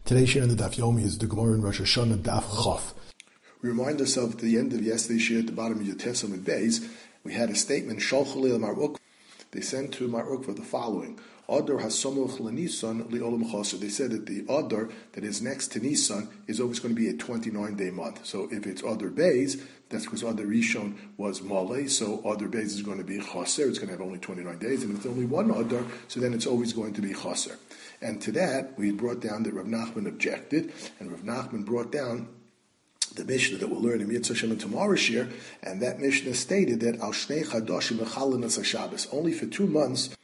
Today's share in the Daf Yomi is the Gemara in Rosh Hashanah Daf Chaf. We remind ourselves at the end of yesterday's share at the bottom of Yotesam and Beis, we had a statement, Sholchulei Mar Ukva. They sent to Mar Ukva the following, Adar Hasomuch LeNisan Li'olam Chaser. They said that the Adar that is next to Nisan is always going to be a 29-day month. So if it's Adar Beis, that's because Adar Rishon was Malay, so Adar Beis is going to be Chaser. It's going to have only 29 days. And if it's only one Adar, so then it's always going to be Chaser. And to that, we brought down that Rav Nachman objected, and Rav Nachman brought down the Mishnah that we'll learn in Mitzvah Shem and tomorrow's year, and that Mishnah stated that Al Shnei Chadashim Mechalanas HaShabbos, only for 2 months,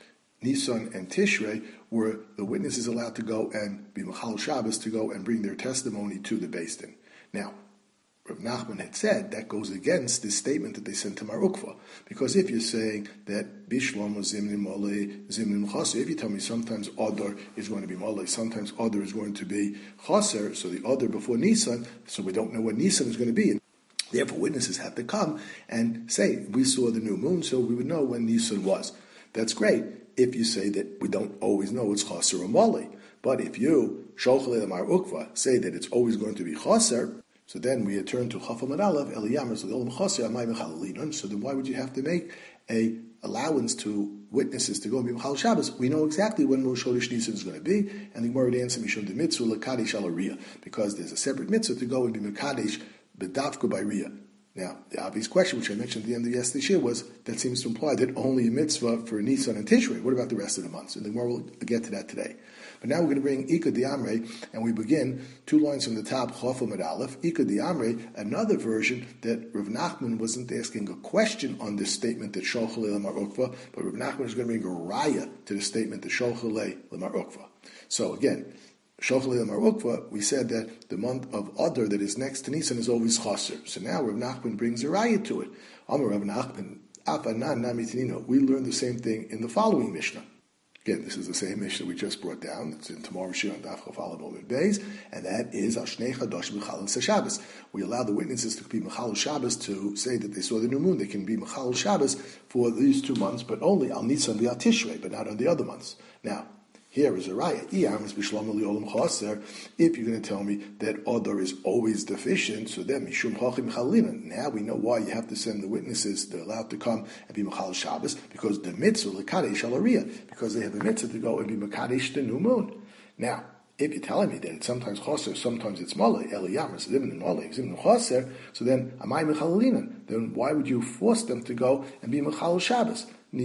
Nisan and Tishrei, were the witnesses allowed to go and be Mechal Shabbos, to go and bring their testimony to the Beis Din. Now, Rav Nachman had said that goes against this statement that they sent to Mar Ukva, because if you're saying that Bishlam was Zimnim Malay, Zimnim Chaser, if you tell me sometimes Adar is going to be Malay, sometimes Adar is going to be Chaser, so the Adar before Nisan, so we don't know what Nisan is going to be. And therefore, witnesses have to come and say, we saw the new moon, so we would know when Nisan was. That's great if you say that we don't always know it's Chaser or Malay. But if you, Sholchulei Mar Ukva, say that it's always going to be Chaser, so then we turn to Chafam and Aleph, Eliyamar, so the Olam Chaser, Amay Mechalalinon. So then why would you have to make a allowance to witnesses to go and be Mechal Shabbos? We know exactly when Rosh Chodesh Nisan is going to be, and the Gemara would answer Mishum de Mitzvah L'Kadesh Al Riyah, because there's a separate mitzvah to go and be Mekadesh B'Davka by Riyah. Now, the obvious question, which I mentioned at the end of yesterday's year, was that seems to imply that only a mitzvah for Nisan and Tishrei. What about the rest of the months? And the Gemara will get to that today. But now we're going to bring Ika D'Amrei, and we begin 2 lines from the top, Chafam and Aleph. Ika D'Amrei, another version that Rav Nachman wasn't asking a question on this statement that Sholchulei L'Mar Ukva, but Rav Nachman is going to bring a raya to the statement that Sholchulei L'Mar Ukva. So again, Sholchulei L'Mar Ukva, we said that the month of Adar that is next to Nisan is always Chaser. So now Rav Nachman brings a raya to it. Amar Rav Nachman, Afanan Namitinino. We learned the same thing in the following Mishnah. Again, this is the same Mishnah we just brought down. It's in tomorrow's Shir on Daf Chafal Amud Beis, and that is Al Shnei Chadash Mechal Shabbos. We allow the witnesses to be Mechal Shabbos to say that they saw the new moon. They can be Mechal Shabbos for these 2 months, but only Al Nisan v'Al Tishrei, but not on the other months. Now, here is a raya. If you're going to tell me that Adar is always deficient, so then Mishum Hachim Chalina. Now we know why you have to send the witnesses. They're allowed to come and be Mechal Shabbos, because the mitzvah L'Kadesh Al Riyah, because they have a mitzvah to go and be Mekadesh the new moon. Now, if you're telling me that it's sometimes Chaser, sometimes it's Malay, Eliyamar, Zimnim Malay, Zimnim Chaser, so then Amay Mechalina. Then why would you force them to go and be Mechal Shabbos?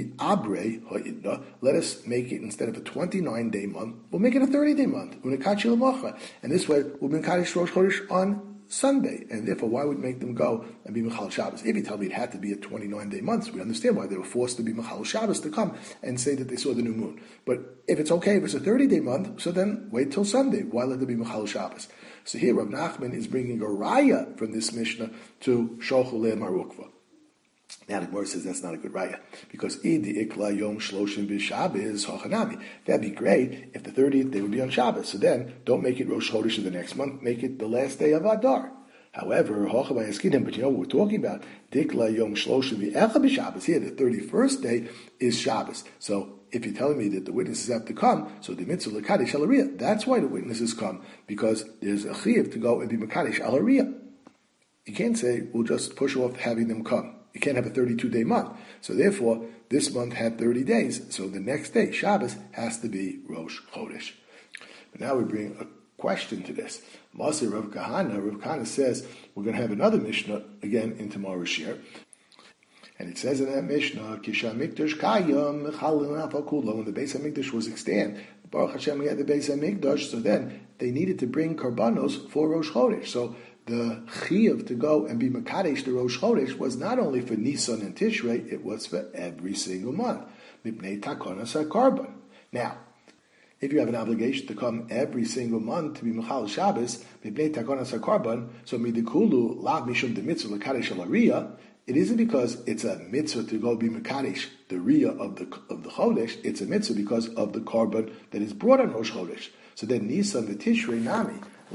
Let us make it, instead of a 29-day month, we'll make it a 30-day month. And this way, we'll be Mekadesh Rosh Chodesh on Sunday. And therefore, why would make them go and be Mechal Shabbos? If you tell me it had to be a 29-day month, so we understand why they were forced to be Mechal Shabbos to come and say that they saw the new moon. But if it's okay, if it's a 30-day month, so then wait till Sunday. Why let them be Mechal Shabbos? So here, Rav Nachman is bringing a raya from this Mishnah to Sholchulei Mar Ukva. Now the Gemara says that's not a good raya, because idi ikla yom shloshim b'Shabbos hachanami. That'd be great if the 30th day would be on Shabbos. So then don't make it Rosh Chodesh of the next month. Make it the last day of Adar. However, hachamay eskidim. But you know what we're talking about? Dikla yom shloshim b'echa b'Shabbos. Here, the 31st day is Shabbos. So if you're telling me that the witnesses have to come, so the mitzvah l'kadesh al hariyah. That's why the witnesses come, because there's a chiyuv to go and be mekadesh al hariyah. You can't say we'll just push off having them come. You can't have a 32-day month. So therefore, this month had 30 days. So the next day, Shabbos, has to be Rosh Chodesh. But now we bring a question to this. Masir Rav Kahana says, we're going to have another Mishnah again in tomorrow's shir. And it says in that Mishnah, Kisha Mikdash Kayam Mechalin Afakula, when the Beis HaMikdash was extant, Baruch Hashem, we had the Beis HaMikdash, so then they needed to bring karbanos for Rosh Chodesh. So the chiyuv to go and be Mekadesh the Rosh Chodesh was not only for Nisan and Tishrei, it was for every single month. Mipnei takonas hakarban. Now, if you have an obligation to come every single month to be Mechal Shabbos, Mipnei takonas hakarban, so midikulu lav mishum de mitzvah Mekadesh al hariyah, it isn't because it's a mitzvah to go be Mekadesh the riyah of the Chodesh, it's a mitzvah because of the karban that is brought on Rosh Chodesh. So then Nisan the Tishrei nami, so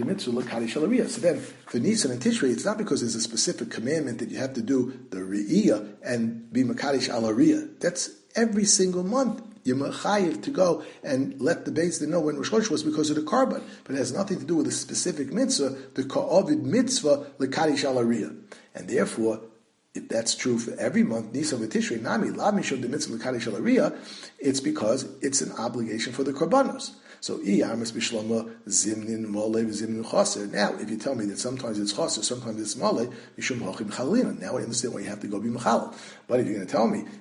then, for Nisan and Tishrei, it's not because there's a specific commandment that you have to do the Re'iyah and be Mekadesh al Hariyah. That's every single month. you're mechayiv to go and let the Beis Din know when Rosh Chodesh was because of the korban, but it has nothing to do with a specific mitzvah, the ka'ovid mitzvah lekadish al ariyah. And therefore, if that's true for every month, Nisan v'Tishrei nami lav mishum de mitzvah lekadish al ariyah, it's because it's an obligation for the korbanos. So, now, if you tell me that sometimes it's chaser, sometimes it's male, now I understand why you have to go be mechalal. But if you're going to tell me,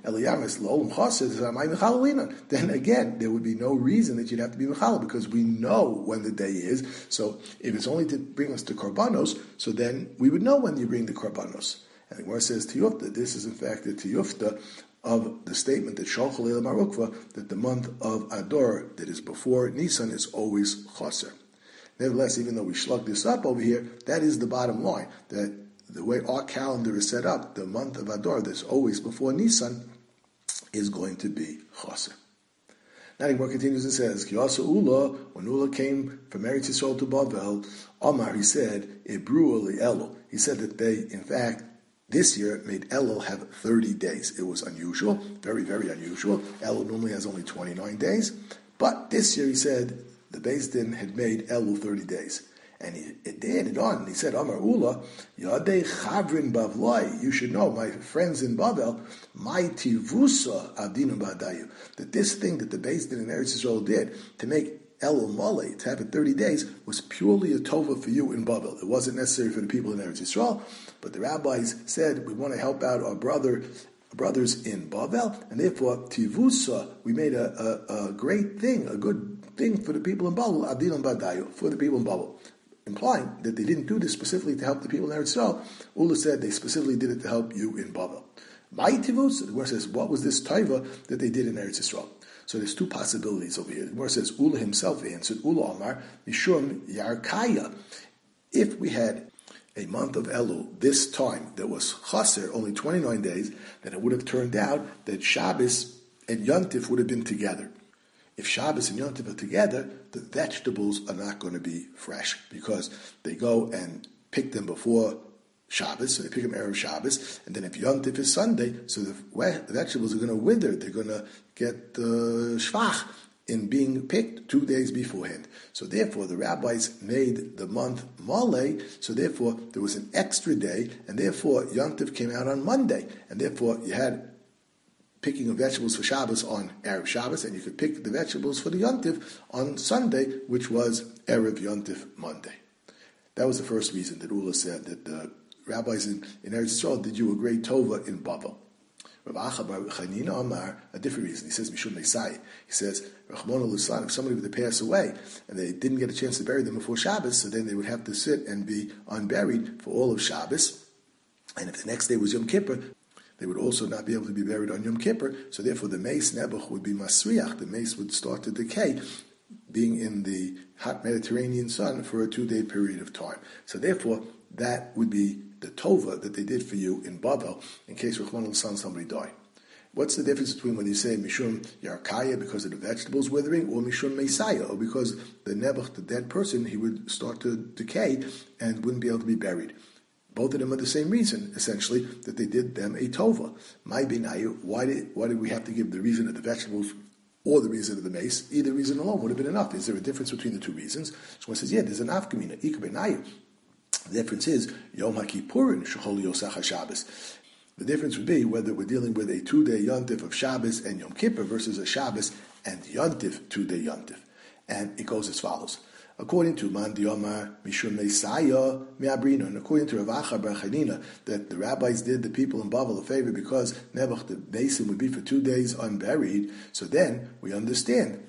then again, there would be no reason that you'd have to be mechalal, because we know when the day is. So, if it's only to bring us to korbanos, so then we would know when you bring the korbanos. And the Gemara says tiyufta, this is in fact the tiyufta of the statement that Shal Chalei Marukva, that the month of Adar, that is before Nisan, is always chaser. Nevertheless, even though we slug this up over here, that is the bottom line, that the way our calendar is set up, the month of Adar, that's always before Nisan, is going to be chaser. Now the Gemara continues and says, Kiyasa Ula, when Ula came from Eretz Yisrael to Bavel, Omar, he said, Ibru li Elo. He said that they, in fact, this year made Elul have 30 days. It was unusual, very, very unusual. Elul normally has only 29 days. But this year he said the Beis Din had made Elul 30 days. And he added on, and he said, Amar Ula, Yadei Chavrin Bavloi, you should know, my friends in Bavel, my tivusa adinu ba'adayu, that this thing that the Beis Din in Eretz Yisrael did to make Elul Male, to have it 30 days, was purely a tova for you in Bavel. It wasn't necessary for the people in Eretz Yisrael, but the rabbis said, we want to help out our brothers in Bavel, and therefore, Tivusa, we made a great thing, a good thing for the people in Bavel, Adinam Badayu, for the people in Bavel. Implying that they didn't do this specifically to help the people in Eretz Yisrael. Ula said they specifically did it to help you in Bavel. My Tivusa, the Gemara says, what was this taiva that they did in Eretz Yisrael? So there's two possibilities over here. The Gemara says, Ula himself answered, Ula Amar, Mishum Yarkaya. If we had a month of Elul this time that was chaser, only 29 days, then it would have turned out that Shabbos and Yontif would have been together. If Shabbos and Yontif are together, the vegetables are not going to be fresh because they go and pick them before Shabbos, so they pick them Erev Shabbos, and then if Yontif is Sunday, so the vegetables are going to wither, they're going to get shvach in being picked 2 days beforehand. So therefore, the rabbis made the month Male, so therefore there was an extra day, and therefore Yontif came out on Monday, and therefore you had picking of vegetables for Shabbos on Erev Shabbos, and you could pick the vegetables for the Yontif on Sunday, which was Erev Yontif Monday. That was the first reason that Ula said that the rabbis in Eretz Yisrael did you a great tova in Bavel. Rav Acha bar Chanina Amar, a different reason. He says, Mishum Mesai. He says, Rachmana Litzlan, if somebody were to pass away and they didn't get a chance to bury them before Shabbos, so then they would have to sit and be unburied for all of Shabbos. And if the next day was Yom Kippur, they would also not be able to be buried on Yom Kippur. So therefore the mace Nebuch would be Masriach. The mace would start to decay, being in the hot Mediterranean sun for a 2-day period of time. So therefore, that would be the tova that they did for you in Bavel, in case Rachmana Litzlan somebody died. What's the difference between when you say Mishum Yarkaya because of the vegetables withering, or Mishum Mesaya, or because the Nebuch, the dead person, he would start to decay and wouldn't be able to be buried? Both of them are the same reason, essentially, that they did them a tova. My binayu, why did we have to give the reason of the vegetables or the reason of the mace? Either reason alone would have been enough. Is there a difference between the two reasons? So one says, yeah, there's an afkamina, ikar binayu. The difference is Yom HaKippurin Shechol Yosach HaShabbos. The difference would be whether we're dealing with a 2-day Yontif of Shabbos and Yom Kippur versus a Shabbos and Yontif 2-day Yontif. And it goes as follows. According to Man Diomar Mishum Mesaya Me'abrina, and according to Rav Acha bar Chanina, that the rabbis did the people in Bavel a favor because Nebuch, the basin, would be for 2 days unburied. So then we understand.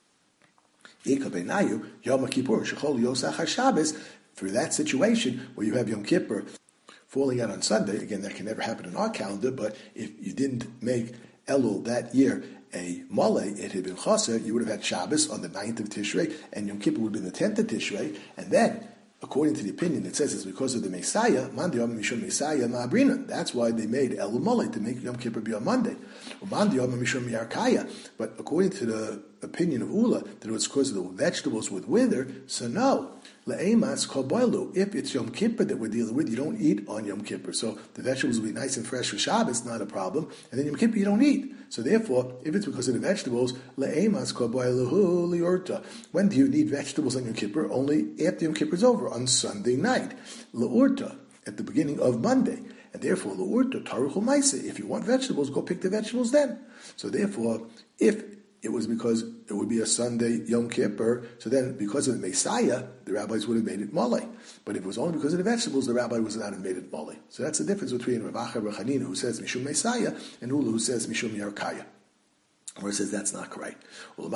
Ikar benayu Yom Kippur Shechol Yosach HaShabbos. For that situation where you have Yom Kippur falling out on Sunday, again, that can never happen in our calendar, but if you didn't make Elul that year a Male, it had been Chaser, you would have had Shabbos on the 9th of Tishrei, and Yom Kippur would have been the 10th of Tishrei, and then, according to the opinion, it says it's because of the Messiah, Mandiyom Mishum Messiah Ma'abrina. That's why they made Elul Male, to make Yom Kippur be on Monday. Mandiyom Mishum Yarkaya. But according to the opinion of Ula that it was because the vegetables would wither, so no. Le'emas kol boilu. If it's Yom Kippur that we're dealing with, you don't eat on Yom Kippur. So the vegetables will be nice and fresh for Shabbos, not a problem. And then Yom Kippur you don't eat. So therefore, if it's because of the vegetables, le'emas kol boilu li'urta. When do you need vegetables on Yom Kippur? Only after Yom Kippur is over, on Sunday night. Le'urta, at the beginning of Monday. And therefore, le'urta taruchul maisa. If you want vegetables, go pick the vegetables then. So therefore, if it was because it would be a Sunday Yom Kippur, so then because of the Messiah, the rabbis would have made it mole. But if it was only because of the vegetables, the rabbi was not have made it mole. So that's the difference between Rav Acha Bar Chanina, who says Mishum Messiah, and Ula, who says Mishum Yarkaya. Or it says that's not correct.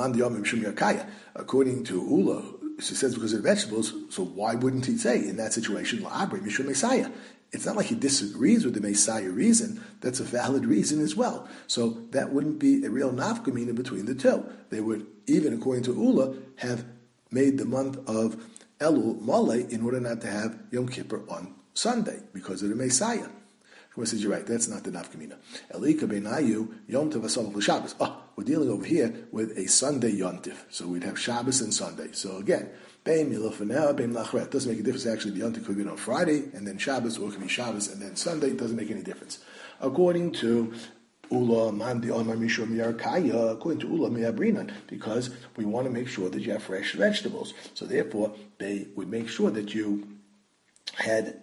According to Ula, he says because of the vegetables, so why wouldn't he say in that situation, La'abri Mishum Messiah? It's not like he disagrees with the Messiah reason. That's a valid reason as well. So that wouldn't be a real nafkamina between the two. They would, even according to Ula, have made the month of Elul Mole in order not to have Yom Kippur on Sunday because of the Messiah. He says, you're right, that's not the nafkamina. Elika benayu Yom Tov Asal Shabbos. We're dealing over here with a Sunday Yom Tov. So we'd have Shabbos and Sunday. So again, doesn't make a difference. Actually, the Yom Tov could be on Friday and then Shabbos, or it could be Shabbos and then Sunday. It doesn't make any difference. According to Ula Mandi Omar Mishum Yarkaya, according to Ula Me'abrinan, because we want to make sure that you have fresh vegetables. So therefore, they would make sure that you had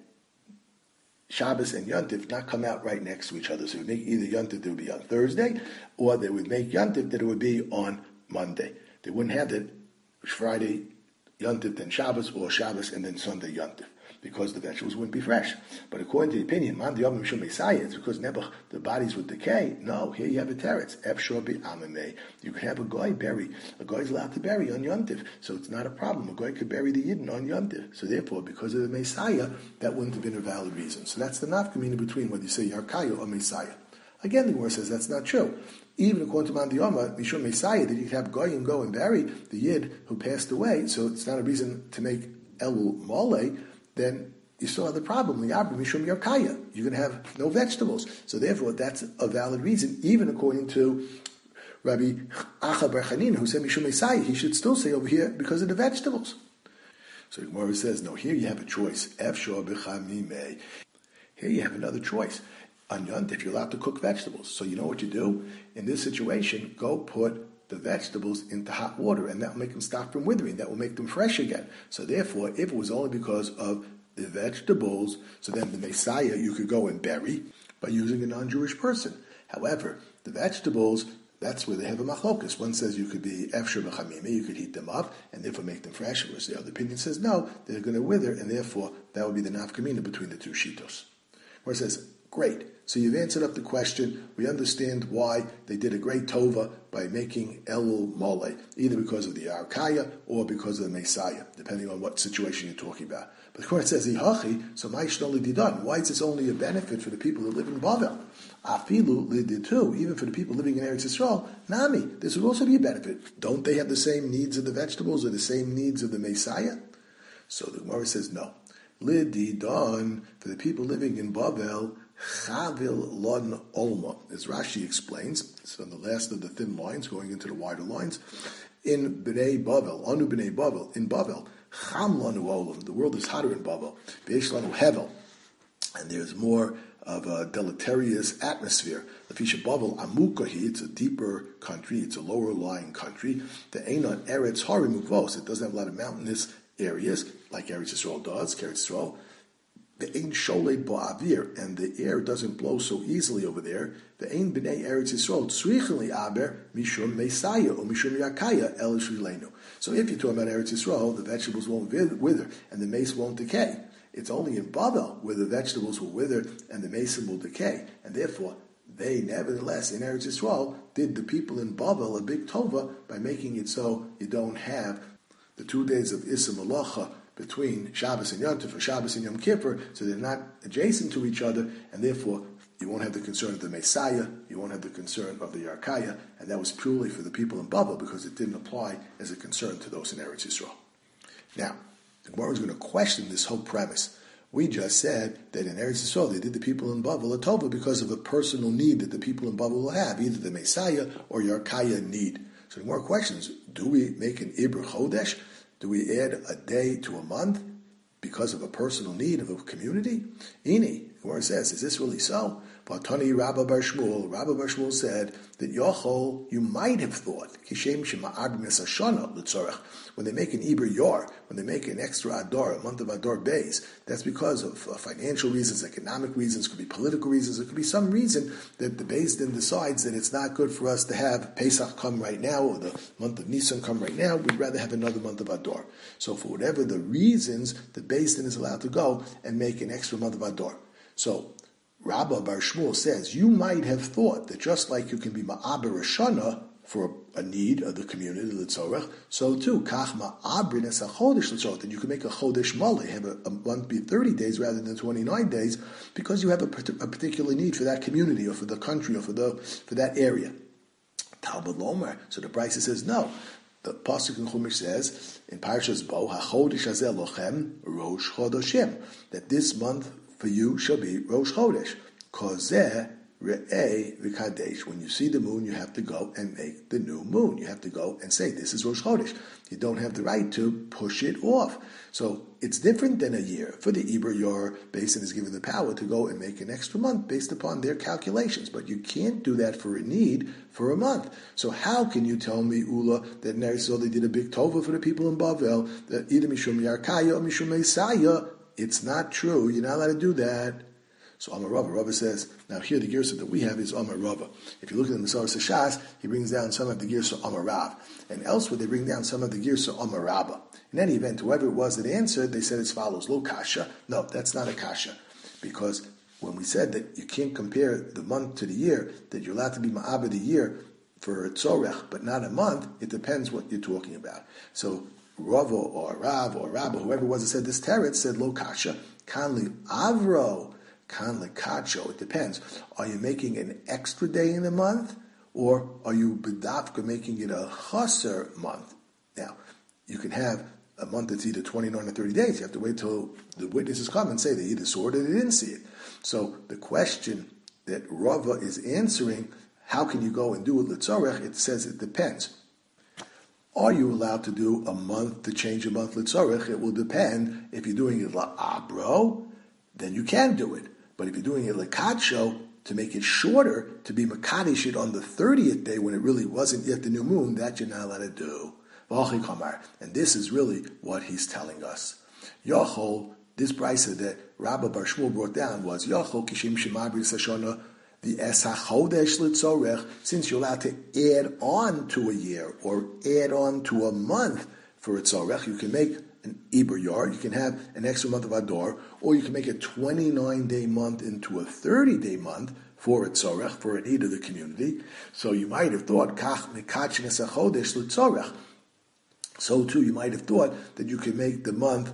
Shabbos and Yom Tov not come out right next to each other. So you would make either Yom Tov that would be on Thursday, or they would make Yom Tov that it would be on Monday. They wouldn't have it Friday Yom Tov, then Shabbos, or Shabbos and then Sunday Yom Tov, because the vegetables wouldn't be fresh. But according to the opinion, Man Diyom Mishum Messiah, it's because never the bodies would decay. No, here you have a teretz. Efshor Amameh. You can have a goy bury. A goy is allowed to bury on Yom Tov, so it's not a problem. A goy could bury the Yidden on Yom Tov. So therefore, because of the Messiah, that wouldn't have been a valid reason. So that's the nafkamina between whether you say Yarkaya or Messiah. Again, the Gemara says that's not true. Even according to Man Diyoma, Mishum Messiah, that you could have goyim go and bury the Yid who passed away, so it's not a reason to make Elul Mole, then you still have the problem. Mishum Yarkaya. You're going to have no vegetables. So therefore, that's a valid reason, even according to Rabbi Acha Bar Chanina, who said Mishum Messiah, he should still say over here because of the vegetables. So the Gemara says, no, here you have a choice. Efshor b'chamimei. Here you have another choice. On Yom Tov, you're allowed to cook vegetables. So you know what you do? In this situation, go put the vegetables into hot water, and that will make them stop from withering. That will make them fresh again. So therefore, if it was only because of the vegetables, so then the Messiah you could go and bury by using a non-Jewish person. However, the vegetables, that's where they have a machlokas. One says you could be efshor b'chamimi, you could heat them up, and therefore make them fresh, whereas the other opinion says no, they're going to wither, and therefore that would be the nafkamina between the two shitos. Where it says, great. So you've answered up the question. We understand why they did a great tova by making Elul Mole, either because of the Arkaya or because of the Messiah, depending on what situation you're talking about. But the Quran says, Ihachi, so Ma'ishnoli Didan. Why is this only a benefit for the people that live in Bavel? Afilu Liditu, even for the people living in Eretz Yisrael, Nami, this would also be a benefit. Don't they have the same needs of the vegetables or the same needs of the Messiah? So the Gemara says, no. Lididan, for the people living in Bavel, Chavil lon olma, as Rashi explains. It's on the last of the thin lines, going into the wider lines. In Bnei Bavel, Anu Bnei Bavel, in Bavel, Cham lanu olam. The world is hotter in Bavel. Veish lanu hevel, and there's more of a deleterious atmosphere. Lefisha Bavel amukahi. It's a deeper country. It's a lower lying country. The Einon Eretz Harim Ukvos. It doesn't have a lot of mountainous areas like Eretz Yisrael does. Eretz Yisrael. The Ein Sholei Bo'avir, and the air doesn't blow so easily over there. The Ein B'nei Eretz Yisrael Tzricheli Aber Mishum Messiah or Mishum Yakaya El Shilenu. So if you're talking about Eretz Yisrael, the vegetables won't wither and the mace won't decay. It's only in Bavel where the vegetables will wither and the mason will decay, and therefore they nevertheless in Eretz Yisrael did the people in Bavel a big tova by making it so you don't have the 2 days of Issa Malacha between Shabbos and Yom Tov, or Shabbos and Yom Kippur, so they're not adjacent to each other, and therefore you won't have the concern of the Messiah, you won't have the concern of the Yarkaya, and that was purely for the people in Bavel, because it didn't apply as a concern to those in Eretz Yisrael. Now, the Gemara is going to question this whole premise. We just said that in Eretz Yisrael they did the people in Bavel a tova because of a personal need that the people in Bavel will have, either the Messiah or Yarkaya need. So the more questions, do we make an Ibr Chodesh? Do we add a day to a month because of a personal need of a community? Ini, where it says, is this really so? Vatani Rabba Bar Shmuel said that Yochol, you might have thought, Kishem Shema Agnes Ashana L'tzorech, when they make an Ibr Yor, when they make an extra Adar, a month of Adar Beis, that's because of financial reasons, economic reasons, could be political reasons, it could be some reason that the Beis Din decides that it's not good for us to have Pesach come right now, or the month of Nisan come right now, we'd rather have another month of Adar. So for whatever the reasons, the Beis Din is allowed to go and make an extra month of Adar. So Rabba Bar Shmuel says, you might have thought that just like you can be Ma'aber Rashana for a need of the community, L'tzorech, so too, Kach Ma'abrin es HaChodesh L'tzorech, that you can make a Chodesh Maleh, have a month be 30 days rather than 29 days, because you have a particular need for that community, or for the country, or for that area. Talmud Lomer, so the Brisa says, no. The Pasuk in Chumash says, in Parshas Bo, HaChodesh Hazeh Lochem Rosh Chodashim, that this month for you shall be Rosh Chodesh. Kozeh Re'eh V'Kadesh. When you see the moon, you have to go and make the new moon. You have to go and say, this is Rosh Chodesh. You don't have the right to push it off. So it's different than a year. For the Ibr, your Beis Din is given the power to go and make an extra month based upon their calculations. But you can't do that for a need for a month. So how can you tell me, Ula, that in Eretz Yisrael they did a big tova for the people in Bavel, that either Mishum Yarkaya or Mishum Mesaya? It's not true. You're not allowed to do that. So Amar Rava says, now here the girsa that we have is Amar Rava. If you look at the Masorah Shas, he brings down some of the girsa Amar Rav. And elsewhere they bring down some of the girsa Amar Rabba. In any event, whoever it was that answered, they said as follows, Lo kasha. No, that's not a kasha. Because when we said that you can't compare the month to the year, that you're allowed to be ma'abed the year for a tzorech, but not a month, it depends what you're talking about. So Rava or Rav or Rabba, whoever it was that said this teretz, said Lo kasha, kanli avro, kanli kacho. It depends. Are you making an extra day in a month, or are you bedafka making it a chaser month? Now, you can have a month that's either 29 or 30 days. You have to wait till the witnesses come and say they either saw it or they didn't see it. So the question that Rava is answering, how can you go and do it l'tzorech? It says it depends. Are you allowed to do a month to change a month l'tzorech? It will depend. If you're doing it la'abro, then you can do it. But if you're doing it l'kacho, to make it shorter, to be makadesh it on the 30th day when it really wasn't yet the new moon, that you're not allowed to do. And this is really what he's telling us. Yochol, this brisa that Rabba Bar Shmuel brought down was Yochol Kishim Shemabri Sashona, the Esachodesh Litzorech, since you're allowed to add on to a year or add on to a month for a tzorech, you can make an Ibr Yor, you can have an extra month of Adar, or you can make a 29-day month into a 30-day month for a tzorech, for a need of the community. So you might have thought, Kach Mekachin Esachodesh Litzorech. So too, you might have thought that you could make the month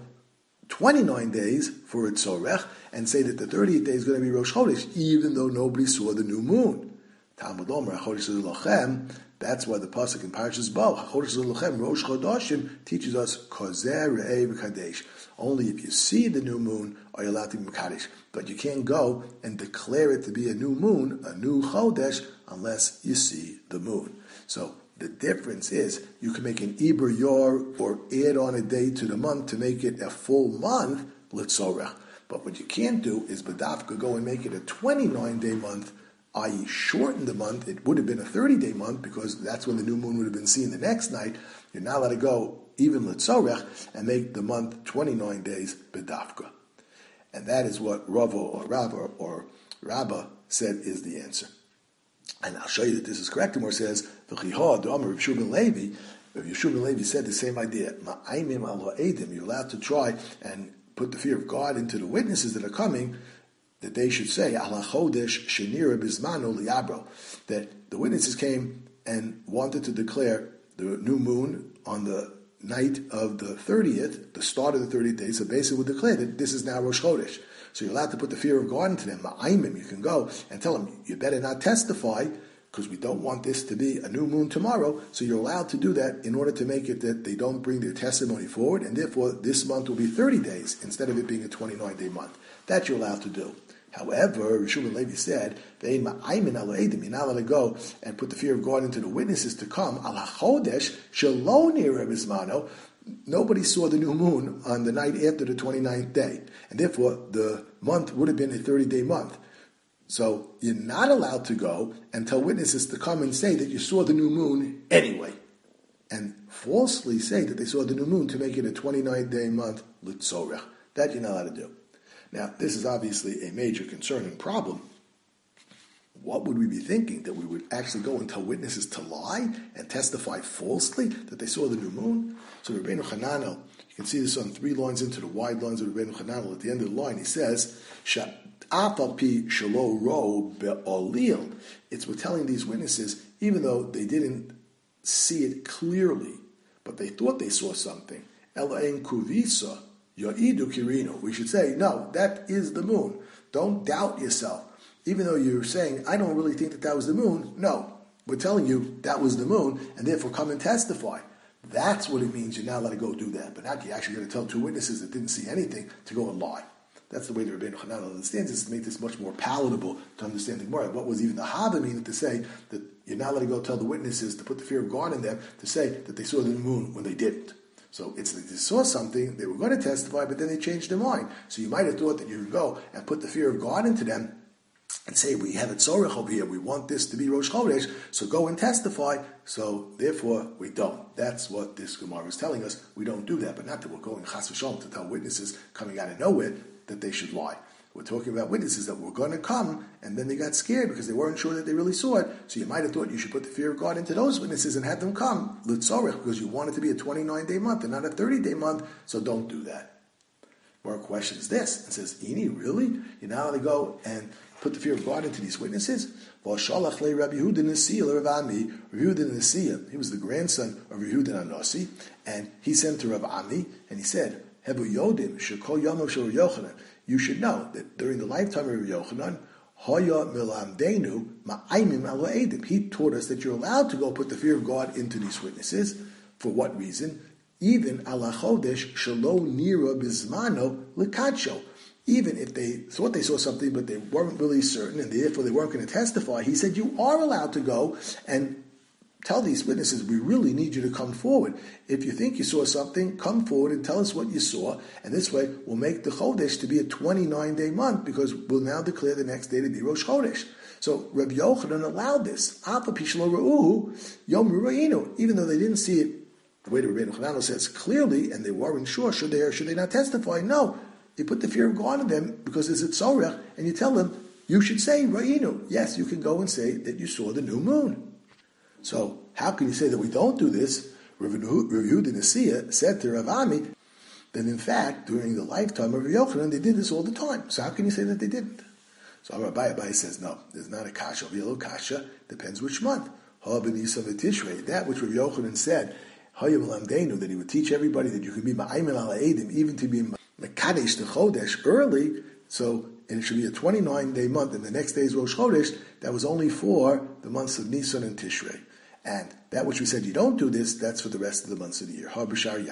29 days for a tzorech and say that the 30th day is going to be Rosh Chodesh, even though nobody saw the new moon. Talmud Omer, Chodesh Lochem, that's why the pasuk in Parshas Bo, Chodesh Lochem, Rosh Chodashim, teaches us Kozer Re'eh V'Kadesh. Only if you see the new moon are you allowed to be Mekadesh. But you can't go and declare it to be a new moon, a new Chodesh, unless you see the moon. So the difference is you can make an Ibr Yor or add on a day to the month to make it a full month, Litzorech. But what you can't do is Badafka go and make it a 29-day month, i.e. shorten the month. It would have been a 30-day month because that's when the new moon would have been seen the next night. You're not allowed to go even Litzorech and make the month 29 days Badafka. And that is what Rava or Rava or Rabba said is the answer. And I'll show you that this is correct. The more says, V'chiha, the Amar Rav Yeshua ben Levi, Rav Yeshua ben Levi said the same idea. Ma'aimim al ha'edim, you're allowed to try and put the fear of God into the witnesses that are coming, that they should say, Ala chodesh shenira bizmano liabro, that the witnesses came and wanted to declare the new moon on the night of the 30th, the start of the 30th day, so basically would declare that this is now Rosh Chodesh. So you're allowed to put the fear of God into them. Ma'aimim, you can go and tell them, you better not testify, because we don't want this to be a new moon tomorrow. So you're allowed to do that in order to make it that they don't bring their testimony forward, and therefore this month will be 30 days instead of it being a 29-day month. That you're allowed to do. However, Rishon Levi said, you're not allowed to go and put the fear of God into the witnesses to come. Nobody saw the new moon on the night after the 29th day. And therefore, the month would have been a 30-day month. So you're not allowed to go and tell witnesses to come and say that you saw the new moon anyway. And falsely say that they saw the new moon to make it a 29-day month, litzorech. That you're not allowed to do. Now, this is obviously a major concerning problem. What would we be thinking? That we would actually go and tell witnesses to lie and testify falsely that they saw the new moon? So Rabbeinu Hananel, you can see this on 3 lines into the wide lines of Rabbeinu Hananel. At the end of the line, he says, it's we're telling these witnesses, even though they didn't see it clearly, but they thought they saw something. We should say, no, that is the moon. Don't doubt yourself. Even though you're saying, I don't really think that was the moon. No, we're telling you that was the moon, and therefore come and testify. That's what it means. You're not allowed to go do that. But now you're actually going to tell 2 witnesses that didn't see anything to go and lie. That's the way the Rabbeinu Hananel understands this, to make this much more palatable to understand the Gemara. What was even the Hava meaning to say that you're not allowed to go tell the witnesses to put the fear of God in them to say that they saw the moon when they didn't. So it's that they saw something, they were going to testify, but then they changed their mind. So you might have thought that you could go and put the fear of God into them and say, we have a tzorech over here, we want this to be Rosh Chodesh, so go and testify, so therefore we don't. That's what this Gemara is telling us. We don't do that, but not that we're going chas v'shalom to tell witnesses coming out of nowhere that they should lie. We're talking about witnesses that were going to come, and then they got scared because they weren't sure that they really saw it. So you might have thought you should put the fear of God into those witnesses and have them come, l'tzorech, because you want it to be a 29-day month and not a 30-day month, so don't do that. Our question is this. It says, Ini, really? You're not allowed to go and put the fear of God into these witnesses? Rabbi Yehuda Nasiya, he was the grandson of Rabbi Yehuda Nasi, and he sent to Rav Ami, and he said, Hebu Yodim, Shekol Yom of Shor Yochanan. You should know that during the lifetime of Rabbi Yochanan, Hoya Milamdenu Ma'aimim Al Edim. He taught us that you're allowed to go put the fear of God into these witnesses. For what reason? Even Ala Chodesh Shalo Nira Bizmano Lekacho. Even if they thought they saw something, but they weren't really certain, and therefore they weren't going to testify, he said you are allowed to go and tell these witnesses, we really need you to come forward. If you think you saw something, come forward and tell us what you saw. And this way, we'll make the Chodesh to be a 29-day month, because we'll now declare the next day to be Rosh Chodesh. So Rabbi Yochanan allowed this. Even though they didn't see it the way the Rabbeinu Hananel says clearly, and they weren't sure, should they or should they not testify? No. You put the fear of God in them because it's a tzorech, and you tell them, you should say, Ra'inu. Yes, you can go and say that you saw the new moon. So, how can you say that we don't do this? Rav Yehuda Nasiya said to Rav Ami that in fact, during the lifetime of Rav Yochanan, they did this all the time. So how can you say that they didn't? So Rabbi Abai says, no, there's not a kasha. Yellow kasha depends which month. Ha ben Yisrael v'Tishrei. That which Rav Yochanan said, Hayim Lamdeinu, that he would teach everybody that you can be ma'ayim al edim, even to be mekadesh to chodesh early. So, and it should be a 29-day month, and the next day is Rosh Chodesh. That was only for the months of Nisan and Tishrei. And that which we said you don't do this, that's for the rest of the months of the year.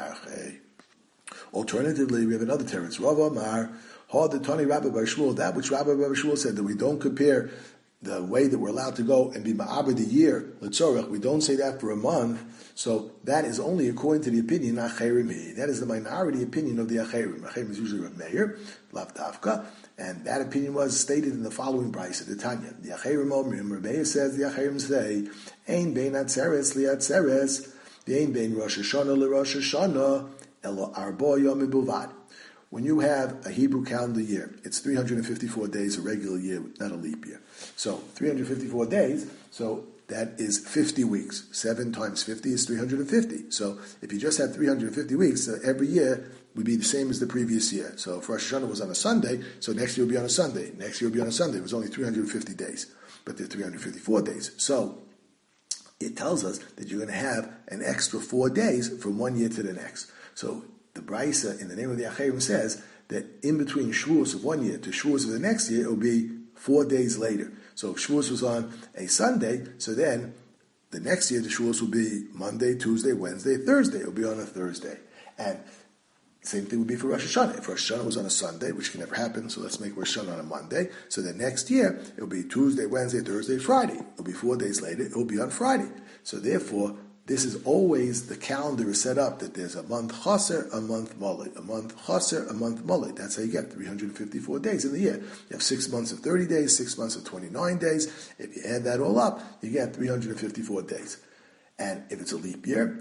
Alternatively, we have another teretz. Rav Amar, the Tani Rabbi Bar Shmuel, that which Rabbi Bar Shmuel said, that we don't compare the way that we're allowed to go and be ma'abed the year, l'tzorech, we don't say that for a month, so that is only according to the opinion acherim. That is the minority opinion of the acherim. Acherim is usually Rav Meir, Lav Davka, and that opinion was stated in the following brayso, the Tanya. The acherim omrim, Rav Meir says, the acherim say, ein bein atzeres liatzeres, ein bein Rosh Hashanah l'Rosh Hashanah, elo arbo yomim bilvad. When you have a Hebrew calendar year, it's 354 days, a regular year, not a leap year. So 354 days, so that is 50 weeks. 7 times 50 is 350. So if you just had 350 weeks, every year would be the same as the previous year. So if Rosh Hashanah was on a Sunday, so next year will be on a Sunday. Next year will be on a Sunday. It was only 350 days, but they're 354 days. So it tells us that you're going to have an extra 4 days from one year to the next. So the Braisa, in the name of the Acherim, says that in between Shavuos of one year to Shavuos of the next year, it will be 4 days later. So if Shavuos was on a Sunday, so then the next year the Shavuos will be Monday, Tuesday, Wednesday, Thursday. It will be on a Thursday. And Same thing would be for Rosh Hashanah. If Rosh Hashanah was on a Sunday, which can never happen, so let's make Rosh Hashanah on a Monday. So then next year, it will be Tuesday, Wednesday, Thursday, Friday. It will be 4 days later, it will be on Friday. So therefore, this is always, the calendar is set up that there's a month chaser, a month mullet, a month chaser, a month mullet. That's how you get 354 days in the year. You have 6 months of 30 days, 6 months of 29 days. If you add that all up, you get 354 days. And if it's a leap year,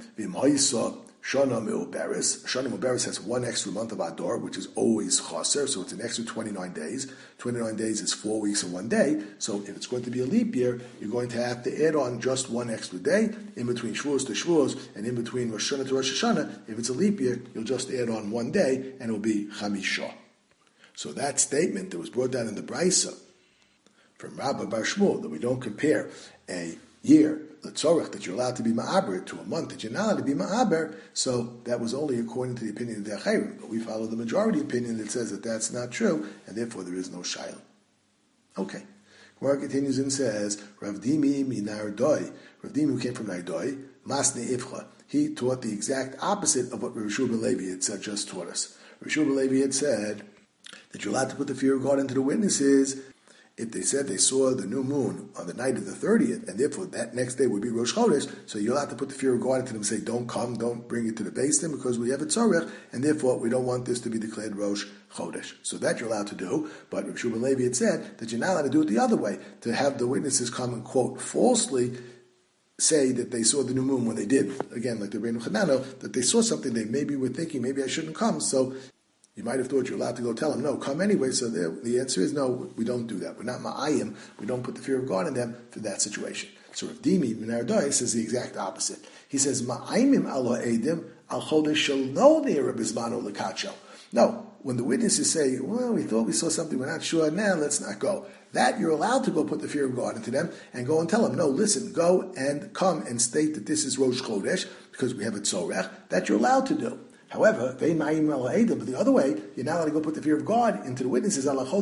Shana Me'uberes has one extra month of Adar, which is always chaser, so it's an extra 29 days. 29 days is 4 weeks and 1 day. So if it's going to be a leap year, you're going to have to add on just one extra day in between Shavuos to Shavuos and in between Rosh Hashanah to Rosh Hashanah. If it's a leap year, you'll just add on 1 day and it'll be Chamisha. So that statement that was brought down in the Braisa from Rabbi Bar Shmuel, that we don't compare a year, the tzorach, that you're allowed to be ma'aber, to a month that you're not allowed to be ma'aber, so that was only according to the opinion of the Achayim. But we follow the majority opinion that says that that's not true, and therefore there is no shayla. Okay. Gemara continues and says, Rav Dimi minar doi. Rav Dimi, who came from Nardoi, masne ifcha. He taught the exact opposite of what Rav Shua ben Levi had said, just taught us. Rav Shua ben Levi had said that you're allowed to put the fear of God into the witnesses if they said they saw the new moon on the night of the 30th, and therefore that next day would be Rosh Chodesh, so you'll have to put the fear of God into them and say, don't come, don't bring it to the Beis Din, because we have a tzorech, and therefore we don't want this to be declared Rosh Chodesh. So that you're allowed to do, but Rav Shua ben Levi had said that you're not allowed to do it the other way, to have the witnesses come and, quote, falsely say that they saw the new moon when they did. Again, like the Reinu Chanano, that they saw something, they maybe were thinking, maybe I shouldn't come, so you might have thought you're allowed to go tell them, no, come anyway. So the answer is no, we don't do that. We're not ma'ayim. We don't put the fear of God in them for that situation. So Rav Dimi Minardai says the exact opposite. He says, ma'ayimim ala edim al chodesh shel no ne'er bizmano lekacho. No, when the witnesses say, well, we thought we saw something, we're not sure, now let's not go. That you're allowed to go put the fear of God into them and go and tell them, no, listen, go and come and state that this is Rosh Chodesh because we have a tzorech. That you're allowed to do. However, but the other way, you're not allowed to go put the fear of God into the witnesses,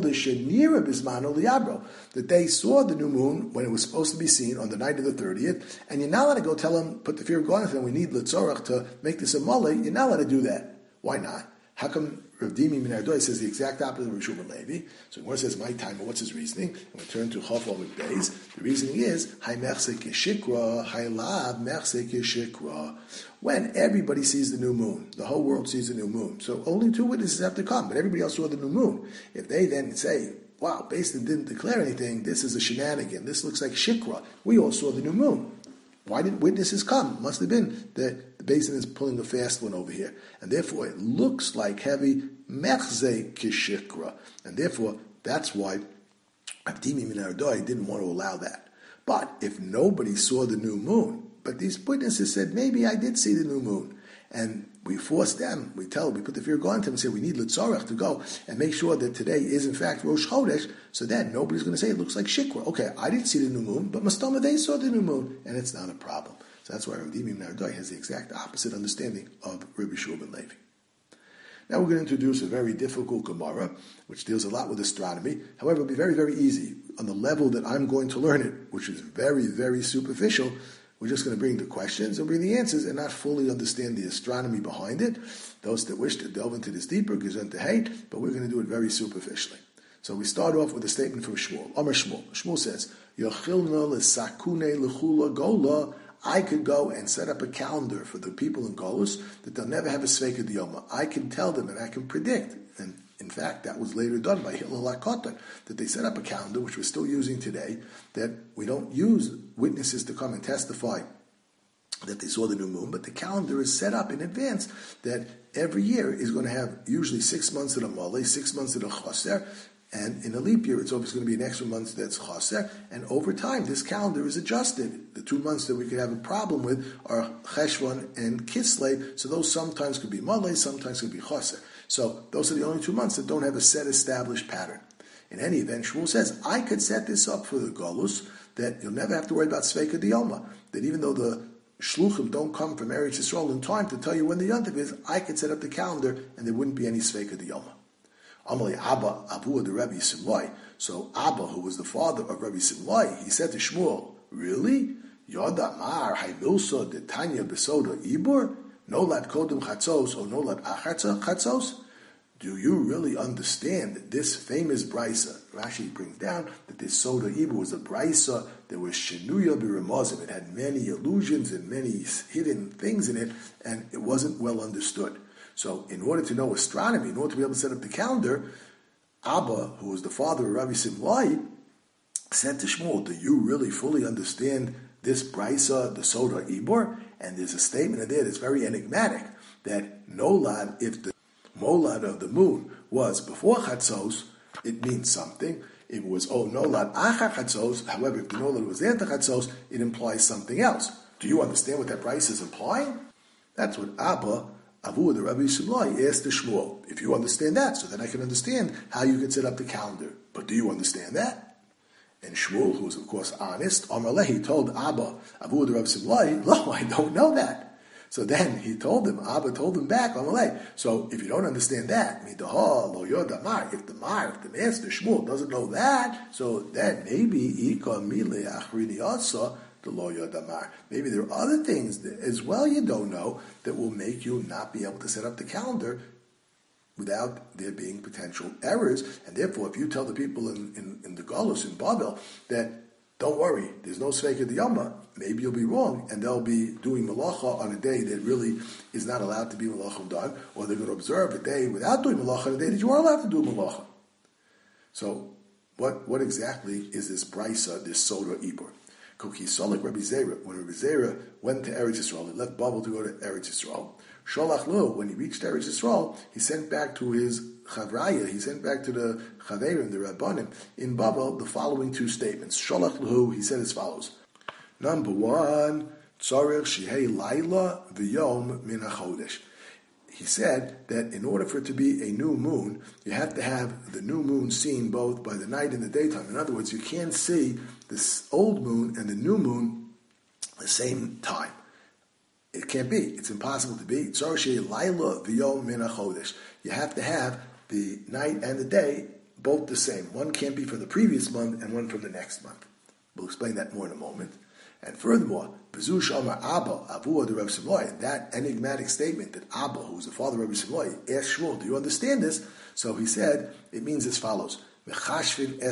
that they saw the new moon when it was supposed to be seen on the night of the 30th, and you're not allowed to go tell them, put the fear of God into them, we need Litzorach to make this a mole. You're not allowed to do that. Why not? How come Rav Dimi Minardoi says the exact opposite of Rav Shua ben Levi? So when it says my time, what's his reasoning? And we turn to Chaf Omid Beis. The reasoning is Hay Mechse Keshikra, Hay Lav Mechse Keshikra. When everybody sees the new moon, the whole world sees the new moon. So only 2 witnesses have to come, but everybody else saw the new moon. If they then say, wow, Beis Din didn't declare anything, this is a shenanigan, this looks like Shikra, we all saw the new moon. Why didn't witnesses come? Must have been that the Beis Din is pulling a fast one over here. And therefore it looks like heavy mechze kishikra. And therefore that's why Abdimi Minardoi didn't want to allow that. But if nobody saw the new moon, but these witnesses said, maybe I did see the new moon, and we force them, we put the fear of God into them and say, we need Litzorach to go and make sure that today is in fact Rosh Chodesh, so then nobody's going to say it looks like Shikra. Okay, I didn't see the new moon, but Mastoma, they saw the new moon, and it's not a problem. So that's why Rav Dimi Minardoi has the exact opposite understanding of Rabbi Shua ben Levi. Now we're going to introduce a very difficult Gemara, which deals a lot with astronomy. However, it'll be very, very easy. On the level that I'm going to learn it, which is very, very superficial, we're just going to bring the questions and bring the answers and not fully understand the astronomy behind it. Those that wish to delve into this deeper, gesund to hate, but we're going to do it very superficially. So we start off with a statement from Shmuel. Amar Shmuel. Shmuel says, Yochilna l'sakune l'chula gola. I could go and set up a calendar for the people in Golus that they'll never have a Sveika Diyoma. I can tell them and I can predict. And in fact, that was later done by Hillel HaKotan, that they set up a calendar, which we're still using today, that we don't use witnesses to come and testify that they saw the new moon, but the calendar is set up in advance that every year is going to have usually 6 months of the Malay, 6 months of the Chaser, and in a leap year, it's always going to be an extra month that's chaser. And over time, this calendar is adjusted. The 2 months that we could have a problem with are Cheshvan and Kislev. So those sometimes could be Malay, sometimes could be chaser. So those are the only 2 months that don't have a set established pattern. In any event, Shmuel says, I could set this up for the Golus, that you'll never have to worry about Sveika Diyoma. That even though the Shluchim don't come from Eretz Yisrael in time to tell you when the Yontif is, I could set up the calendar and there wouldn't be any Sveika Diyoma. Amalei Abba, Abu the Rebbe Simlai. So Abba, who was the father of Rebbe Simlai, he said to Shmuel, really? Yoda Mar Haimilsa de Tanya Besoda Ibor? Nolad Kodem Chatzos or Nolad Achatza Chatzos? Do you really understand this famous brisa? Rashi brings down that this Soda Ibor was a brisa that was Shenuya B'Ramazim. It had many illusions and many hidden things in it, and it wasn't well understood. So in order to know astronomy, in order to be able to set up the calendar, Abba, who was the father of Rabbi Simlai, said to Shmuel, do you really fully understand this brisa, the Soda Ibor? And there's a statement in there that's very enigmatic, that Nolad, if the Molad of the moon was before Chatzos, it means something. If it was Nolad Achar Chatzos, however, if the Nolad was after Chatzos, it implies something else. Do you understand what that brisa is implying? That's what Abba, Avu, the Rabbi Shimlai, asked the Shmuel. If you understand that, so then I can understand how you can set up the calendar. But do you understand that? And Shmuel, who was of course honest, Amarlehi told Abba, Avu, the Rabbi Shimlai, no, I don't know that. So then he told him, Abba told him back, Amalei. So if you don't understand that, if the master Shmuel doesn't know that, so then maybe maybe there are other things that, as well, you don't know that will make you not be able to set up the calendar without there being potential errors. And therefore, if you tell the people in the Galus, in Babel, that don't worry, there's no Sveika Diyama, maybe you'll be wrong, and they'll be doing Malacha on a day that really is not allowed to be Malacha done, or they're going to observe a day without doing Malacha on a day that you are allowed to do Malacha. So, what exactly is this Brisa, this Soda Ibor? Koki Solik Rabbi Zera, when Rabbi Zera went to Eretz Yisrael, he left Babel to go to Eretz Yisrael. Sholach Lo, when he reached Eretz Yisrael, he sent back to his Chavraya, he sent back to the Chaverim, the Rabbanim, in Babel, the following two statements. Sholach Lo, he said as follows. Number one, Tzarech Shehei Laila V'Yom Min HaChodesh. He said that in order for it to be a new moon, you have to have the new moon seen both by the night and the daytime. In other words, you can't see this old moon and the new moon at the same time. It can't be. It's impossible to be. You have to have the night and the day both the same. One can't be for the previous month and one from the next month. We'll explain that more in a moment. And furthermore, that enigmatic statement that Abba, who was the father of Rabbi Simlai, asked Shmuel, do you understand this? So he said, it means as follows. You have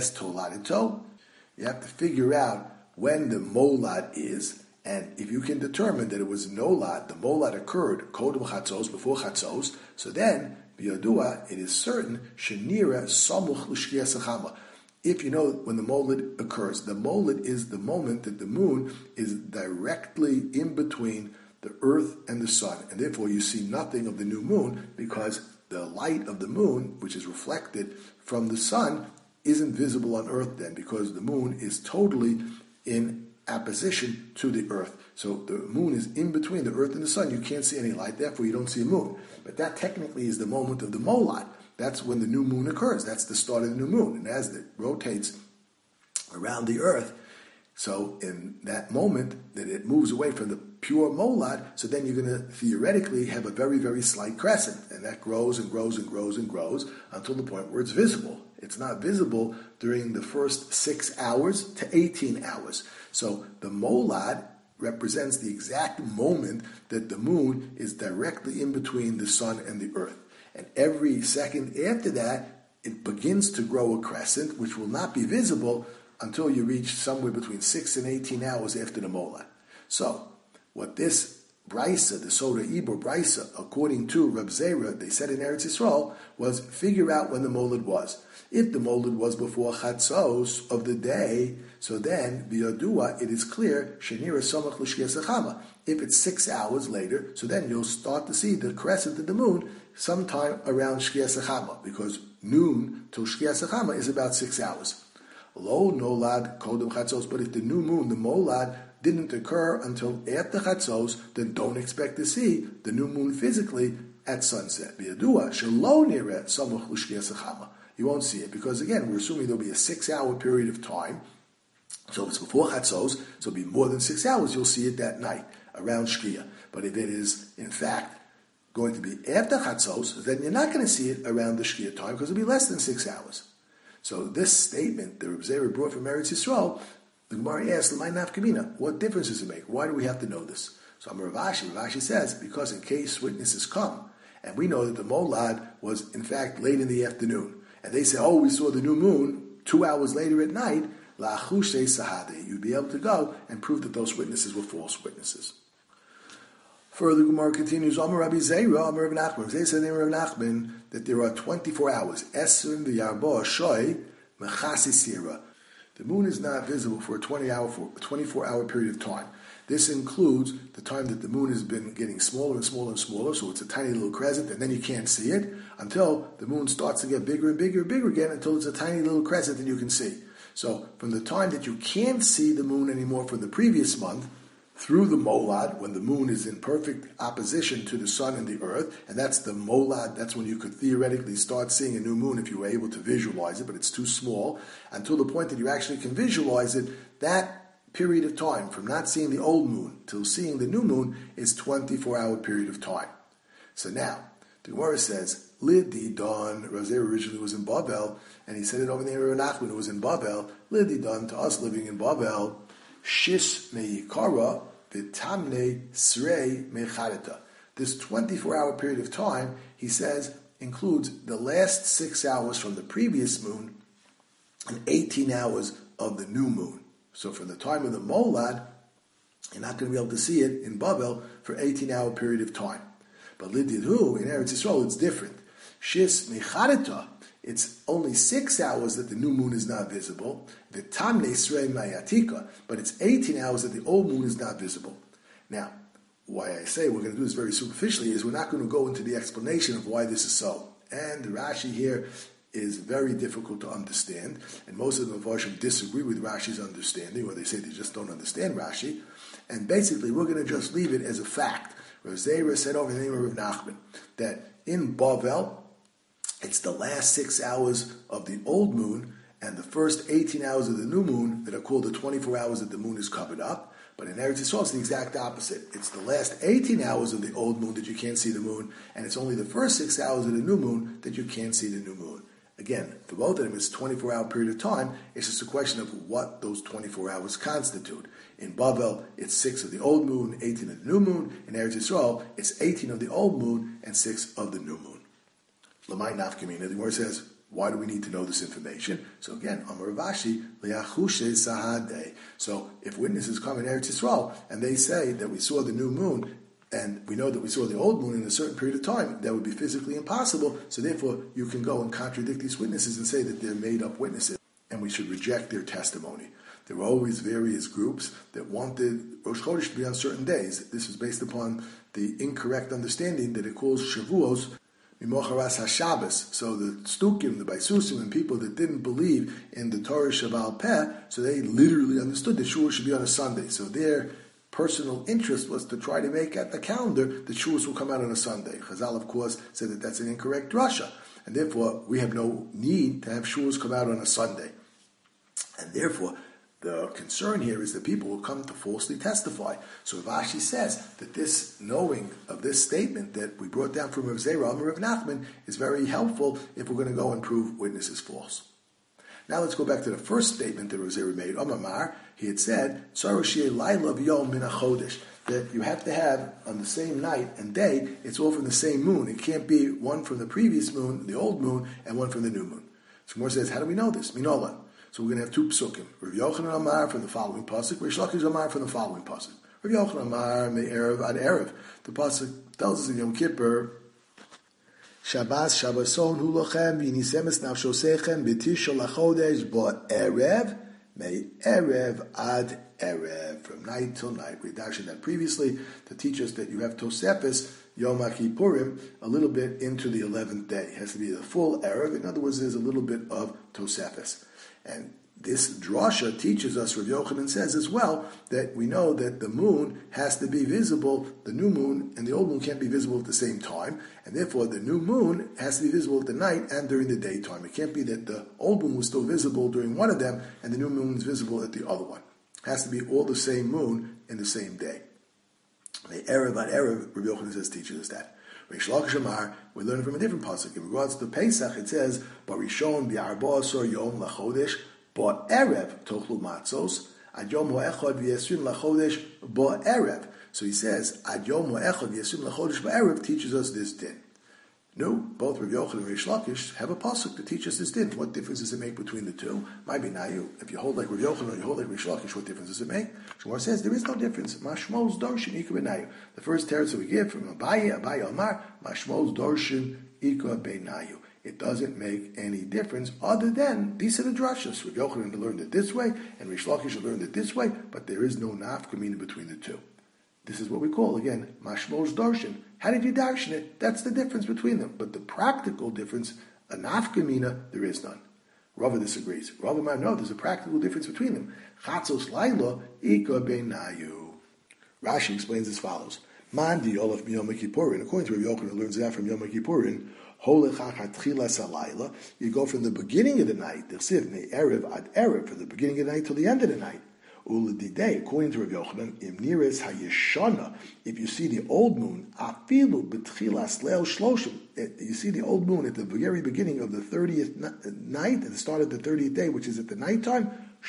to figure out when the molad is, and if you can determine that it was nolad, the molad occurred kodem chatzos, before chatzos, so then, biyadua, it is certain, shenira samuch l'shkiyas hachama. If you know when the molad occurs, the molad is the moment that the moon is directly in between the earth and the sun, and therefore you see nothing of the new moon because the light of the moon, which is reflected from the sun, isn't visible on earth then, because the moon is totally in opposition to the earth. So the moon is in between the earth and the sun. You can't see any light, therefore you don't see a moon. But that technically is the moment of the molad. That's when the new moon occurs. That's the start of the new moon. And as it rotates around the earth, so in that moment that it moves away from the pure molad, so then you're going to theoretically have a very, very slight crescent. And that grows and grows and grows and grows until the point where it's visible. It's not visible during the first 6 hours to 18 hours. So the molad represents the exact moment that the moon is directly in between the sun and the earth. And every second after that, it begins to grow a crescent, which will not be visible until you reach somewhere between 6 and 18 hours after the molad. So, what this Brisa, the Soda Ibor Brisa, according to Reb Zera, they said in Eretz Yisrael, was figure out when the molad was. If the molad was before Chatzos of the day, so then, biyadua, it is clear, Shenira Samach L'Shkiyas Hachama. If it's 6 hours later, so then you'll start to see the crescent of the moon sometime around Shkiyas Hachama, because noon till Shkiyas Hachama is about 6 hours. Lo nolad kodem chatzos, but if the new moon, the molad, didn't occur until after chatzos, then don't expect to see the new moon physically at sunset. Biyadua shelo nireh samuch l'shkiyas hachama. You won't see it because again we're assuming there'll be a 6 hour period of time. So if it's before chatzos, so it'll be more than 6 hours. You'll see it that night around shkiyah. But if it is in fact going to be after chatzos, then you're not going to see it around the shkiyah time because it'll be less than 6 hours. So this statement that Reb Zera brought from Eretz Yisrael, the Gemara asked, "L'may nafka mina?" What difference does it make? Why do we have to know this? So Rav Ashi says, because in case witnesses come, and we know that the molad was in fact late in the afternoon, and they say, we saw the new moon 2 hours later at night, la'achushe sahade, you'd be able to go and prove that those witnesses were false witnesses. Further, Gemara continues, Amar Rabbi Zeira, Amar Rabbi Nachman. They said Rabbi Nachman that there are 24 hours. Esrim v'yarbo shoy mechasi sira. The moon is not visible for a 24-hour period of time. This includes the time that the moon has been getting smaller and smaller and smaller, so it's a tiny little crescent, and then you can't see it until the moon starts to get bigger and bigger and bigger again until it's a tiny little crescent that you can see. So from the time that you can't see the moon anymore from the previous month, through the molad, when the moon is in perfect opposition to the sun and the earth, and that's the molad, that's when you could theoretically start seeing a new moon if you were able to visualize it, but it's too small, until the point that you actually can visualize it, that period of time, from not seeing the old moon till seeing the new moon, is 24-hour period of time. So now, the Gemara says, Lidi Don, Razer originally was in Babel, and he said it over there in Nachman, it was in Babel, Lidi Don, to us living in Babel, Shis meikara v'tamne srei mecharita. This 24-hour period of time, he says, includes the last 6 hours from the previous moon and 18 hours of the new moon. So from the time of the molad, you're not going to be able to see it in Babel for 18-hour period of time. But Lididhu, in Eretz Yisrael, it's different. Shis mecharita, it's only 6 hours that the new moon is not visible. V'tamne srei mayatika, but it's 18 hours that the old moon is not visible. Now, why I say we're going to do this very superficially is we're not going to go into the explanation of why this is so. And the Rashi here is very difficult to understand, and most of the Mepharshim disagree with Rashi's understanding, or they say they just don't understand Rashi. And basically, we're going to just leave it as a fact. Rav Zeira said over the name of Rav Nachman that in Bavel, it's the last 6 hours of the old moon and the first 18 hours of the new moon that are called the 24 hours that the moon is covered up. But in Eretz Yisrael, it's the exact opposite. It's the last 18 hours of the old moon that you can't see the moon, and it's only the first 6 hours of the new moon that you can't see the new moon. Again, for both of them, it's a 24-hour period of time. It's just a question of what those 24 hours constitute. In Bavel, it's 6 of the old moon, 18 of the new moon. In Eretz Yisrael, it's 18 of the old moon and 6 of the new moon. Lamai nafkamina, the Gemara says, why do we need to know this information? So again, Amar Rav Ashi, liachushe sahadeh. So if witnesses come in Eretz Yisrael and they say that we saw the new moon and we know that we saw the old moon in a certain period of time, that would be physically impossible. So therefore, you can go and contradict these witnesses and say that they're made-up witnesses, and we should reject their testimony. There were always various groups that wanted Rosh Chodesh to be on certain days. This was based upon the incorrect understanding that it calls Shavuos Mimocharas HaShabbos. So the Stukim, the Baisusim, and people that didn't believe in the Torah Shabbal Peh, so they literally understood that Shavuos should be on a Sunday. So their personal interest was to try to make at the calendar that Shavuos will come out on a Sunday. Chazal, of course, said that that's an incorrect drasha, and therefore we have no need to have Shavuos come out on a Sunday. And therefore, the concern here is that people will come to falsely testify. So Rav Ashi says that this knowing of this statement that we brought down from Rav Zeira, Amar Rav Nachman, is very helpful if we're going to go and prove witnesses false. Now let's go back to the first statement that Rav Zeira made. Amar, he had said, that you have to have on the same night and day, it's all from the same moon. It can't be one from the previous moon, the old moon, and one from the new moon. So Gemara says, how do we know this? Minola. So we're going to have two psukim. Rav Yochanan Amar from the following pasuk, Rish Lakish Amar from the following pasuk. Rav Yochanan Amar me'erev ad erev. The pasuk tells us in Yom Kippur, Shabbos Shabboson hu lochem v'nisemes nafshosechem b'tisha lachodesh bo'erev me'erev ad erev, from night till night. We dashed that previously to teach us that you have Tosefes Yom Kippurim a little bit into the 11th day. It has to be the full erev. In other words, there's a little bit of Tosefes. And this drasha teaches us, Rav Yochanan says as well, that we know that the moon has to be visible, the new moon and the old moon can't be visible at the same time, and therefore the new moon has to be visible at the night and during the daytime. It can't be that the old moon was still visible during one of them and the new moon is visible at the other one. It has to be all the same moon in the same day. The Erev ad Erev, Rav Yochanan says, teaches us that. Rish Lakish Amar, we learn from a different pasuk. In regards to Pesach, it says, "Barishon bi'arba asor yom lachodesh ba'erev tochlu matzos ad yom ha'echad v'yesrin lachodesh ba'erev." So he says, Ad Yom Echad Yasum L'Chodesh Ba'erev teaches us this din. No, both Rav Yochanan and Reish Lakish have a pasuk to teach us this din. What difference does it make between the two? Might be now if you hold like Rav Yochanan or you hold like Reish Lakish, what difference does it make? Shmuel says there is no difference. Mashmol's darshan ika benayu. The first teretz that we give from Abaye Omar, Mashmol's darshan ika benayu. It doesn't make any difference other than these are the drashas. Rav Yochanan learned it this way, and Reish Lakish learned it this way, but there is no nafkamina between the two. This is what we call, again, mashmol's darshan. How did you darshan it? That's the difference between them. But the practical difference, a nafkamina, there is none. Rava disagrees. Rava might know there's a practical difference between them. Chatzos laila ika benayu. Rashi explains as follows. Mandi olaf miyom kippurin. According to Rav Yochanan, who learns that from Yom Kippurin, you go from the beginning of the night, from the beginning of the night till the end of the night. According to Rav Yochanan, if you see the old moon, you see the old moon at the very beginning of the 30th night, at the start of the 30th day, which is at the nighttime,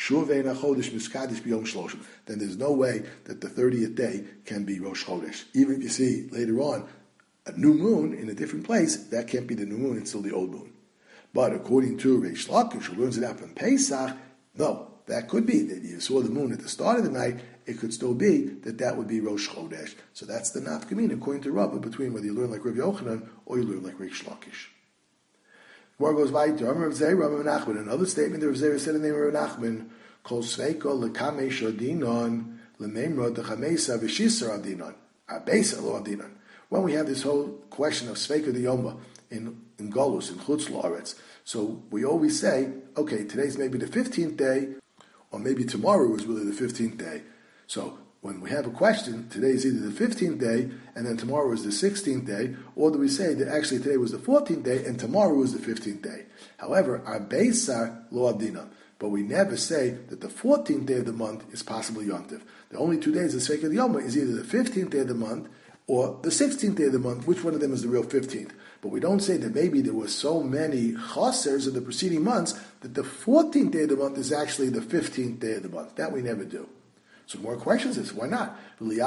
then there's no way that the 30th day can be Rosh Chodesh. Even if you see later on a new moon in a different place, that can't be the new moon, it's still the old moon. But according to Reish Lakish, who learns it out from Pesach, no. That could be that you saw the moon at the start of the night. It could still be that would be Rosh Chodesh. So that's the nafkamin according to Rava between whether you learn like Rav Yochanan or you learn like Reish Lakish. More goes weiter. Another statement that Rav Zera said in the name of Rav Nachman, Kol Sveiko lekame shadinon lememra dechamesa v'shisar adinon abesa lo adinon. When we have this whole question of Sveiko the Yoma in Golus, in Chutz La'aretz, so we always say, okay, today's maybe the 15th day, or maybe tomorrow is really the 15th day. So when we have a question, today is either the 15th day, and then tomorrow is the 16th day, or do we say that actually today was the 14th day, and tomorrow is the 15th day? However, our Beisar lo adina, but we never say that the 14th day of the month is possibly Yom Tov. The only 2 days of Sveika Yoma is either the 15th day of the month, or the 16th day of the month. Which one of them is the real 15th? But we don't say that maybe there were so many chasers in the preceding months that the 14th day of the month is actually the 15th day of the month. That we never do. So more questions is, why not?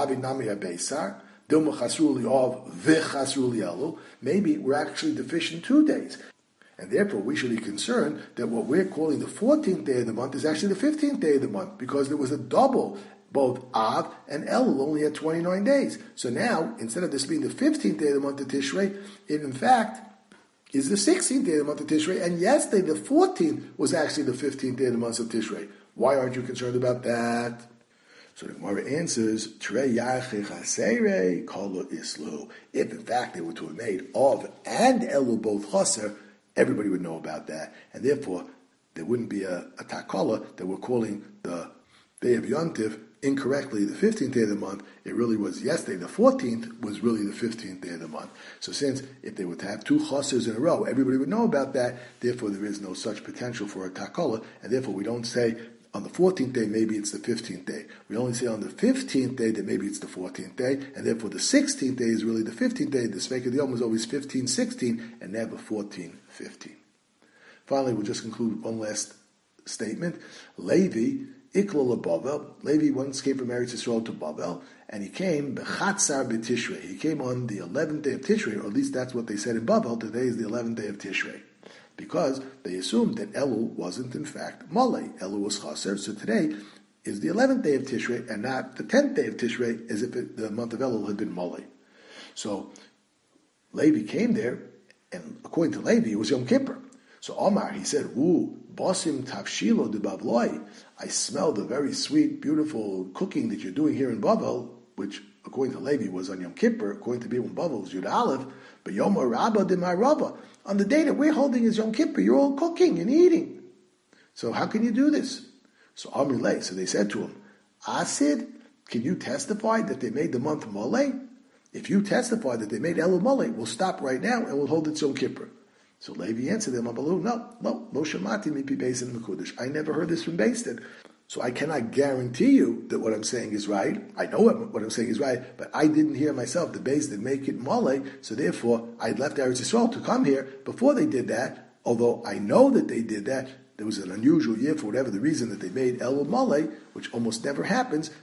Maybe we're actually deficient 2 days. And therefore we should be concerned that what we're calling the 14th day of the month is actually the 15th day of the month, because there was a double. Both Av and Elul only had 29 days. So now, instead of this being the 15th day of the month of Tishrei, it in fact is the 16th day of the month of Tishrei, and yesterday the 14th was actually the 15th day of the month of Tishrei. Why aren't you concerned about that? So the Gemara answers, if in fact they were to have made Av and Elul both chaser, everybody would know about that, and therefore there wouldn't be a takala that we're calling the day of Yom Tov incorrectly the 15th day of the month. It really was yesterday. The 14th was really the 15th day of the month. So since if they were to have 2 chasers in a row, everybody would know about that. Therefore, there is no such potential for a takala, and therefore we don't say on the 14th day maybe it's the 15th day. We only say on the 15th day that maybe it's the 14th day, and therefore the 16th day is really the 15th day. The Sveika Yom was always 15-16 and never 14-15. Finally, we'll just conclude one last statement. Levi Ikla Bavel. Levi once came from Eretz Yisrael to Bavel, and he came Bechatzar B'Tishrei. He came on the 11th day of Tishrei, or at least that's what they said in Bavel. Today is the 11th day of Tishrei, because they assumed that Elul wasn't in fact Malay. Elul was Chaser, so today is the 11th day of Tishrei, and not the 10th day of Tishrei, as if the month of Elul had been Malay. So Levi came there, and according to Levi, it was Yom Kippur. So Omar, he said, Bosim Tavshilo de Bavloi. I smell the very sweet, beautiful cooking that you're doing here in Bavel, which, according to Levi, was on Yom Kippur. According to people in Bavel, it was Yud Aleph. But Yom Rabba de Marava. On the day that we're holding is Yom Kippur, you're all cooking and eating. So how can you do this? So Amrilay, so they said to him, Asid, can you testify that they made the month Moleh? If you testify that they made Elul Moleh, we'll stop right now and we'll hold it Yom Kippur. So Levi answered them, no shamati mipi Beis Din Mekudesh. I never heard this from Beis Din. So I cannot guarantee you that what I'm saying is right. I know what I'm saying is right, but I didn't hear myself the Beis Din make it Malay, so therefore I left Eretz Yisrael to come here before they did that, although I know that they did that. There was an unusual year for whatever the reason that they made Elul Malay, which almost never happens.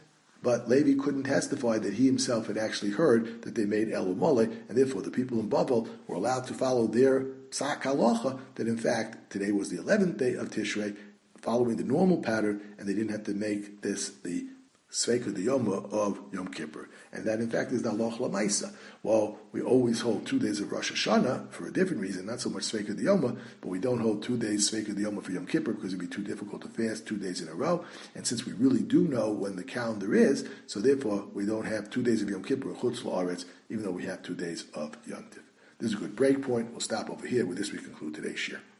But Levi couldn't testify that he himself had actually heard that they made El Mole, and therefore the people in Bavel were allowed to follow their Psak Halacha, that in fact today was the 11th day of Tishrei, following the normal pattern, and they didn't have to make this the Sveika the Yoma of Yom Kippur. And that in fact is the Halacha L'maisa. Well, we always hold 2 days of Rosh Hashanah for a different reason, not so much Sveika the Yoma, but we don't hold 2 days Sveika the Yoma for Yom Kippur because it would be too difficult to fast 2 days in a row. And since we really do know when the calendar is, so therefore we don't have 2 days of Yom Kippur Chutz La'aretz, even though we have 2 days of Yom Tiv. This is a good break point. We'll stop over here. With this we conclude today's shir.